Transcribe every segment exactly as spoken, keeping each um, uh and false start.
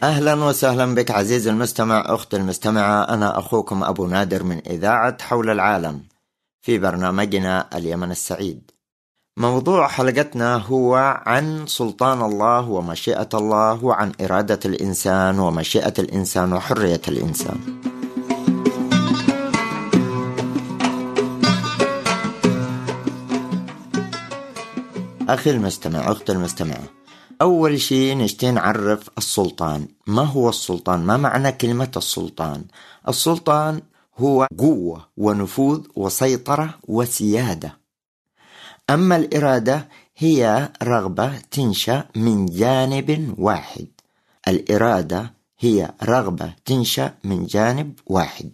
أهلا وسهلا بك عزيزي المستمع، أختي المستمعة. أنا أخوكم أبو نادر من إذاعة حول العالم في برنامجنا اليمن السعيد. موضوع حلقتنا هو عن سلطان الله ومشيئة الله، وعن إرادة الإنسان ومشيئة الإنسان وحرية الإنسان. أخي المستمع، أختي المستمعة، أول شيء نشتي نعرف السلطان. ما هو السلطان؟ ما معنى كلمة السلطان؟ السلطان هو قوة ونفوذ وسيطرة وسيادة. أما الإرادة هي رغبة تنشأ من جانب واحد. الإرادة هي رغبة تنشأ من جانب واحد.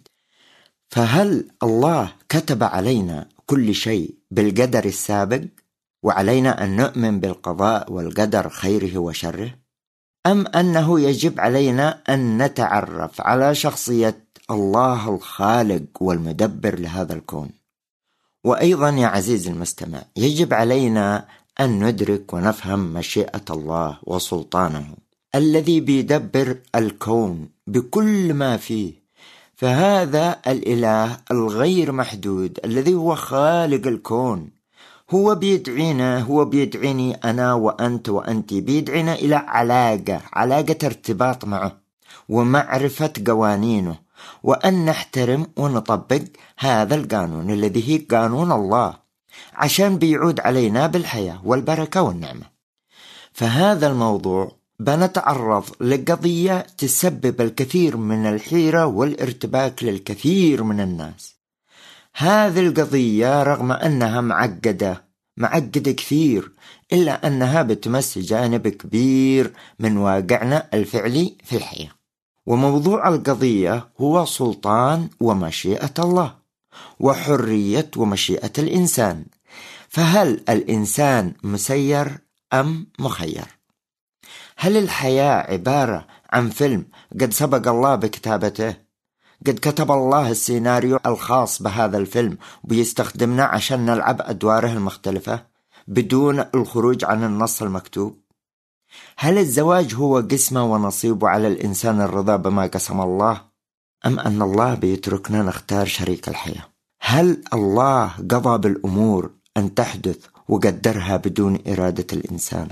فهل الله كتب علينا كل شيء بالقدر السابق وعلينا أن نؤمن بالقضاء والقدر خيره وشره؟ أم أنه يجب علينا أن نتعرف على شخصية الله الخالق والمدبر لهذا الكون؟ وأيضا يا عزيزي المستمع، يجب علينا أن ندرك ونفهم مشيئة الله وسلطانه الذي بيدبر الكون بكل ما فيه. فهذا الإله الغير محدود الذي هو خالق الكون هو بيدعينا، هو بيدعيني أنا وأنت وأنت، بيدعينا إلى علاقة علاقة ارتباط معه ومعرفة قوانينه، وأن نحترم ونطبق هذا القانون الذي هي قانون الله، عشان بيعود علينا بالحياة والبركة والنعمة. فهذا الموضوع بنتعرض لقضية تسبب الكثير من الحيرة والارتباك للكثير من الناس. هذه القضية رغم أنها معقدة معقدة كثير، إلا أنها بتمس جانب كبير من واقعنا الفعلي في الحياة. وموضوع القضية هو سلطان ومشيئة الله وحرية ومشيئة الإنسان. فهل الإنسان مسير أم مخير؟ هل الحياة عبارة عن فيلم قد سبق الله بكتابته؟ قد كتب الله السيناريو الخاص بهذا الفيلم وبيستخدمنا عشان نلعب أدواره المختلفة بدون الخروج عن النص المكتوب؟ هل الزواج هو قسمة ونصيب على الإنسان الرضا بما قسم الله، أم أن الله بيتركنا نختار شريك الحياة؟ هل الله قضى بالأمور أن تحدث وقدرها بدون إرادة الإنسان؟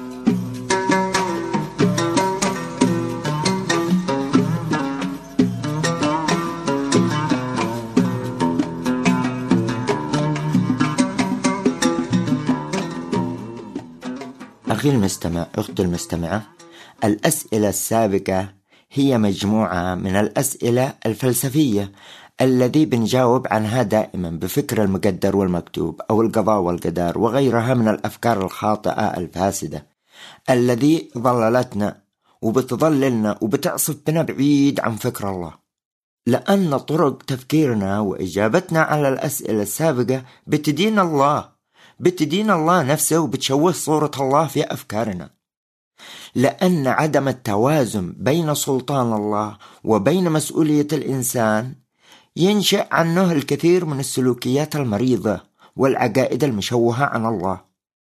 أخي المستمع، أختي المستمعة، الأسئلة السابقة هي مجموعة من الأسئلة الفلسفية الذي بنجاوب عنها دائما بفكر المقدر والمكتوب أو القضاء والقدر وغيرها من الأفكار الخاطئة الفاسدة الذي ضللتنا وبتضللنا وبتعصف بنا بعيد عن فكر الله. لأن طرق تفكيرنا وإجابتنا على الأسئلة السابقة بتدين الله بتدين الله نفسه وبتشوه صورة الله في أفكارنا. لأن عدم التوازن بين سلطان الله وبين مسؤولية الإنسان ينشأ عنه الكثير من السلوكيات المريضة والعقائد المشوهة عن الله.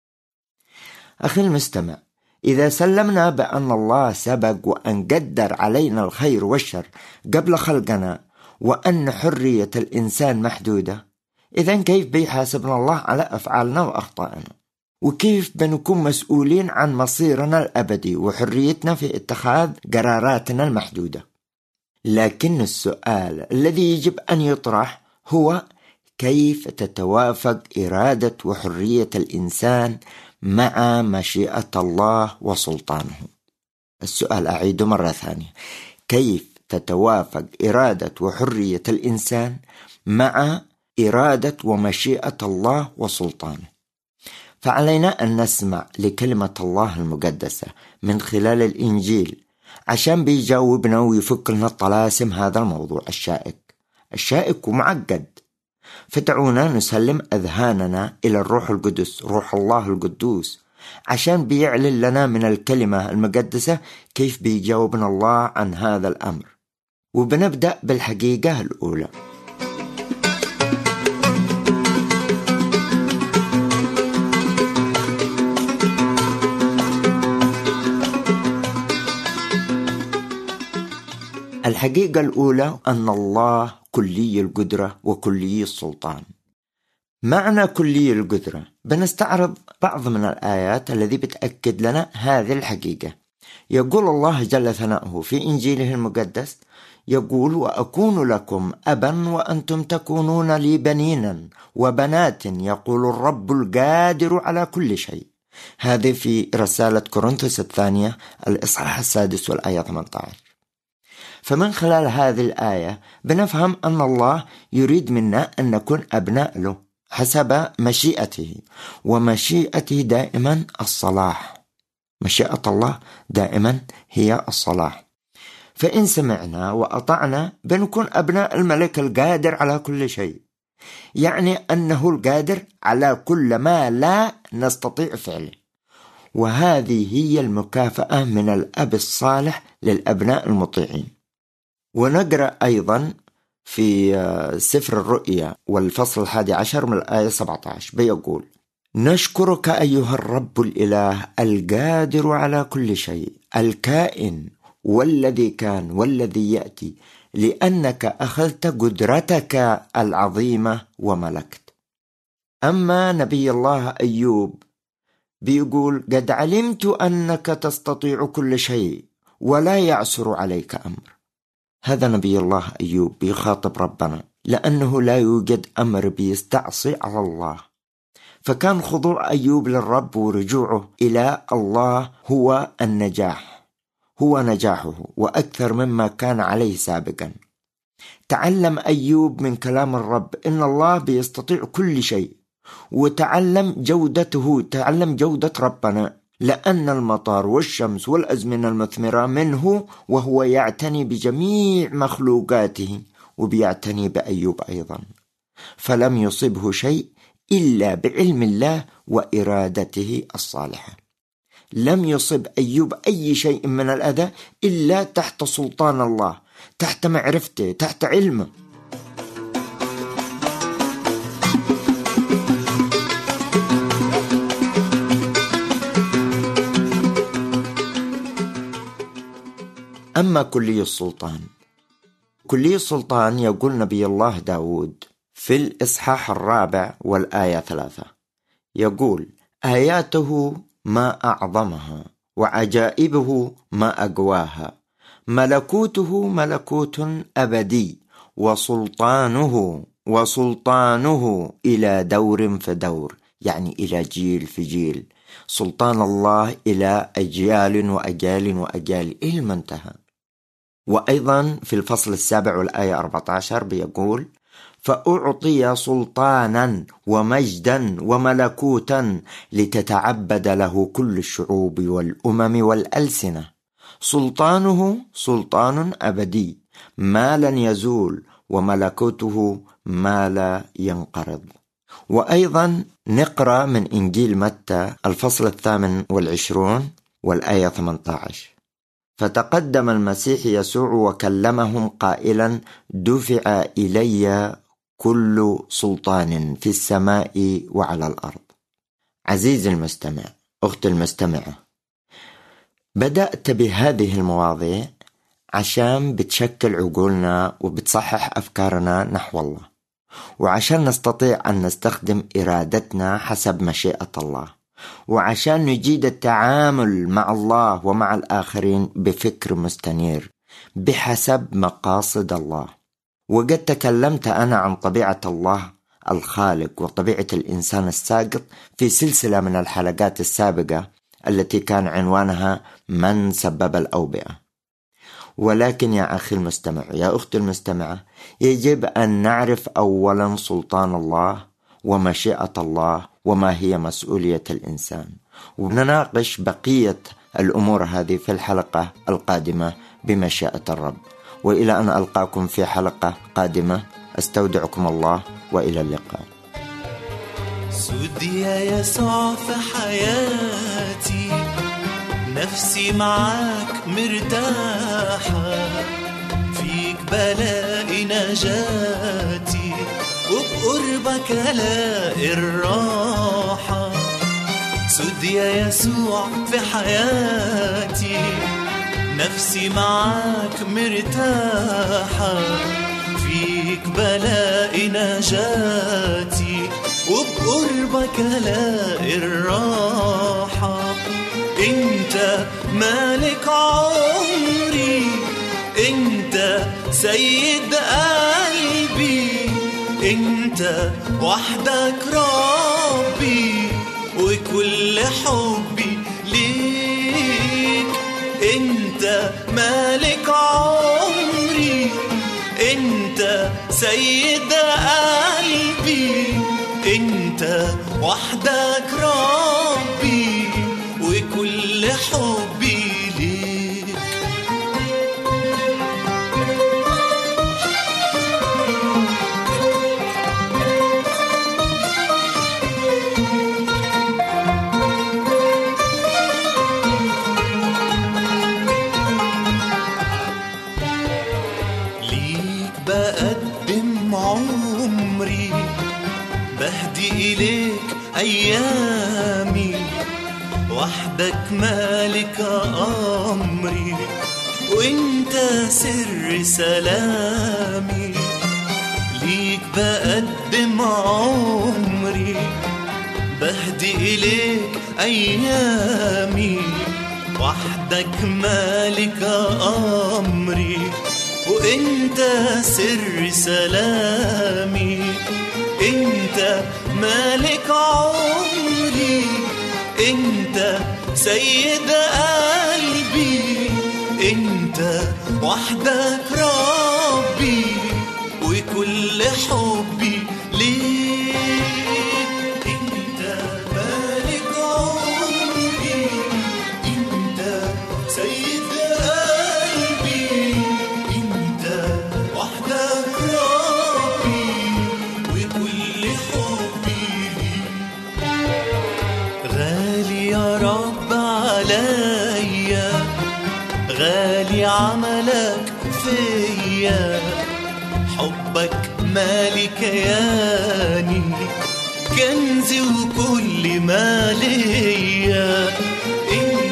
أخي المستمع، إذا سلمنا بأن الله سبق وأن قدر علينا الخير والشر قبل خلقنا وأن حرية الإنسان محدودة، إذن كيف بيحاسبنا الله على أفعالنا وأخطائنا؟ وكيف بنكون مسؤولين عن مصيرنا الأبدي وحريتنا في اتخاذ قراراتنا المحدودة؟ لكن السؤال الذي يجب أن يطرح هو كيف تتوافق إرادة وحرية الإنسان مع مشيئة الله وسلطانه؟ السؤال أعيده مرة ثانية: كيف تتوافق إرادة وحرية الإنسان مع إرادة ومشيئة الله وسلطانه؟ فعلينا أن نسمع لكلمة الله المقدسة من خلال الإنجيل عشان بيجاوبنا ويفك لنا الطلاسم هذا الموضوع الشائك الشائك ومعقد. فدعونا نسلم أذهاننا إلى الروح القدس، روح الله القدوس، عشان بيعلن لنا من الكلمة المقدسة كيف بيجاوبنا الله عن هذا الأمر. وبنبدأ بالحقيقة الأولى. الحقيقة الأولى أن الله كلي القدرة وكلي السلطان. معنى كلي القدرة بنستعرض بعض من الآيات التي بتأكد لنا هذه الحقيقة. يقول الله جل ثناؤه في إنجيله المقدس، يقول: وأكون لكم أبا وأنتم تكونون لي بنينا وبنات، يقول الرب القادر على كل شيء. هذه في رسالة كورنثوس الثانية الإصحاح السادس والآية ثمانية عشر. فمن خلال هذه الآية بنفهم أن الله يريد منا أن نكون أبناء له حسب مشيئته، ومشيئته دائما الصلاح. مشيئة الله دائما هي الصلاح. فإن سمعنا وأطعنا بنكون أبناء الملك القادر على كل شيء، يعني أنه القادر على كل ما لا نستطيع فعله. وهذه هي المكافأة من الأب الصالح للأبناء المطيعين. ونقرأ أيضا في سفر الرؤيا والفصل الحادي عشر من الآية سبعة عشر بيقول: نشكرك أيها الرب الإله القادر على كل شيء، الكائن والذي كان والذي يأتي، لأنك أخذت قدرتك العظيمة وملكت. أما نبي الله أيوب بيقول: قد علمت أنك تستطيع كل شيء ولا يعسر عليك أمر. هذا نبي الله أيوب بيخاطب ربنا، لأنه لا يوجد أمر بيستعصي على الله. فكان خضوع أيوب للرب ورجوعه إلى الله هو النجاح، هو نجاحه وأكثر مما كان عليه سابقا. تعلم أيوب من كلام الرب إن الله بيستطيع كل شيء، وتعلم جودته، تعلم جودة ربنا، لأن المطر والشمس والأزمنة المثمرة منه، وهو يعتني بجميع مخلوقاته، وبيعتني بأيوب أيضا. فلم يصبه شيء إلا بعلم الله وإرادته الصالحة. لم يصب أيوب أي شيء من الأذى إلا تحت سلطان الله، تحت معرفته، تحت علمه. أما كلي السلطان، كلي السلطان يقول نبي الله داود في الإصحاح الرابع والآية ثلاثة، يقول: آياته ما أعظمها وعجائبه ما أقواها، ملكوته ملكوت أبدي، وسلطانه وسلطانه إلى دور فدور، يعني إلى جيل في جيل. سلطان الله إلى أجيال وأجيال وأجيال إلى المنتهى. وأيضا في الفصل السابع والآية أربعة عشر بيقول: فأعطي سلطانا ومجدا وملكوتا لتتعبد له كل الشعوب والأمم والألسنة. سلطانه سلطان أبدي ما لن يزول، وملكوته ما لا ينقرض. وأيضا نقرأ من إنجيل متى الفصل الثامن والعشرون والآية ثمانية عشر: فتقدم المسيح يسوع وكلمهم قائلا: دفع إلي كل سلطان في السماء وعلى الأرض. عزيزي المستمع، أختي المستمعة، بدأت بهذه المواضيع عشان بتشكل عقولنا وبتصحح أفكارنا نحو الله، وعشان نستطيع أن نستخدم إرادتنا حسب مشيئة الله، وعشان نجيد التعامل مع الله ومع الآخرين بفكر مستنير بحسب مقاصد الله. وقد تكلمت أنا عن طبيعة الله الخالق وطبيعة الإنسان الساقط في سلسلة من الحلقات السابقة التي كان عنوانها من سبب الأوبئة. ولكن يا أخي المستمع، يا أختي المستمعة، يجب أن نعرف أولا سلطان الله ومشيئة الله وما هي مسؤولية الإنسان، ونناقش بقية الأمور هذه في الحلقة القادمة بمشيئة الرب. وإلى أن ألقاكم في حلقة قادمة، أستودعكم الله وإلى اللقاء. سودي يا يسوع في حياتي، نفسي معاك مرتاحة، فيك بلاقي نجاتي، وبقربك ألاقي الراحة. سودي يا يسوع في حياتي، نفسي معاك مرتاحة، فيك بلاقي نجاتي، وبقربك الاقي الراحة. انت مالك عمري، انت سيد قلبي، انت وحدك ربي، وكل حبي ليك. انت مالك عمري، انت سيد قلبي، انت وحدك ربي، وكل حبي ليك. ليك بقدم عمري، بهدي إليك أيامي، وحدك مالك أمري، وانت سر سلامي. ليك بقدم عمري، بهدي إليك أيامي، وحدك مالك أمري، وانت سر سلامي. انت مالك عمري، انت سيد قلبي، انت وحدك ربي، وكل حبي ليك. انت مالك عمري، انت سيد قلبي، انت وحدك ربي، وكل حبي ليك. غالي يا رب عليا، غالي عملك فيا، حبك مالي كياني، كنزي وكل ما ليا.